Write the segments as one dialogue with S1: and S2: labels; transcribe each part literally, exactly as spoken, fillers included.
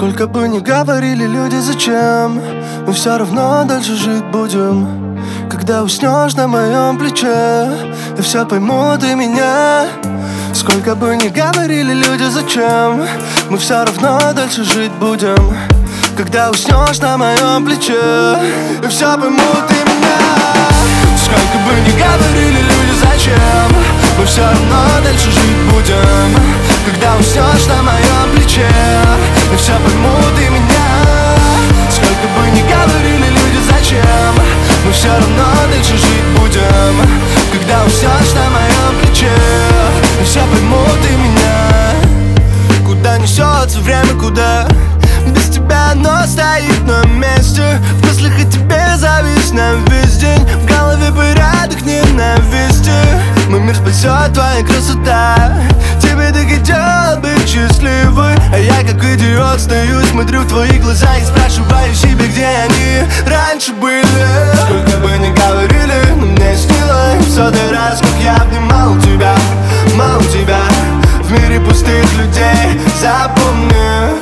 S1: Сколько бы ни говорили люди зачем, мы все равно дальше жить будем. Когда уснешь на моем плече, я все пойму, ты меня. Сколько бы ни говорили люди зачем, мы все равно дальше жить будем. Когда уснешь на моем плече, я все пойму, ты меня. Сколько бы ни говорили люди зачем, мы все равно дальше жить будем. Когда уснешь на моем плече, я все пойму, ты меня. Сколько бы ни говорили люди зачем, мы все равно дальше жить будем. Когда уснешь на моем плече, я все пойму, ты меня. Куда несется время, куда? Без тебя оно стоит на месте. В мыслях о тебе завис на весь день. В голове порядок ненависти. Мой мир спасет твоя красота. Тебе так идет быть счастливой. А я как идиот стою, смотрю в твои глаза и спрашиваю себе, где они раньше были. Сколько бы ни говорили, но мне снилось в сотый раз, как я обнимал тебя, мал тебя. В мире пустых людей запомни.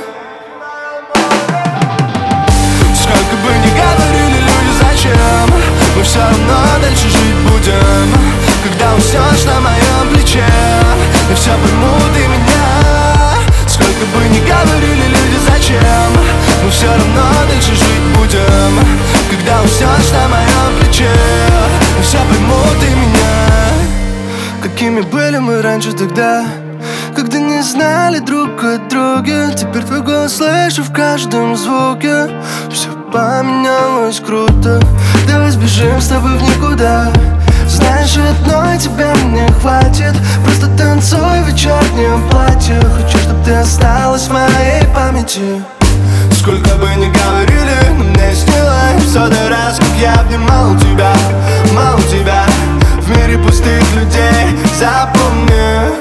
S1: Сколько бы ни говорили люди зачем, мы все равно дальше жить будем. Когда уснешь на моем плече, я все пойму, ты меня. Сколько бы ни говорили люди зачем, мы все равно дальше жить будем. Когда уснешь на моем плече, я все пойму, ты меня. Какими были мы раньше тогда, когда не знали друг о друге. Теперь твой голос слышу в каждом звуке. Все поменялось круто. Давай сбежим с тобой в никуда. Знаешь, одной тебя мне хватит. Просто танцуй в вечернем платье. Хочу, чтобы ты осталась в моей памяти. Сколько бы ни говорили, но мне снилось в сотый раз, как я обнимал тебя, мал тебя. В мире пустых людей запомни.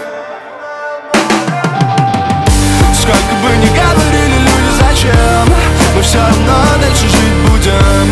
S1: Сколько бы ни говорили люди зачем, мы все равно дальше жить будем.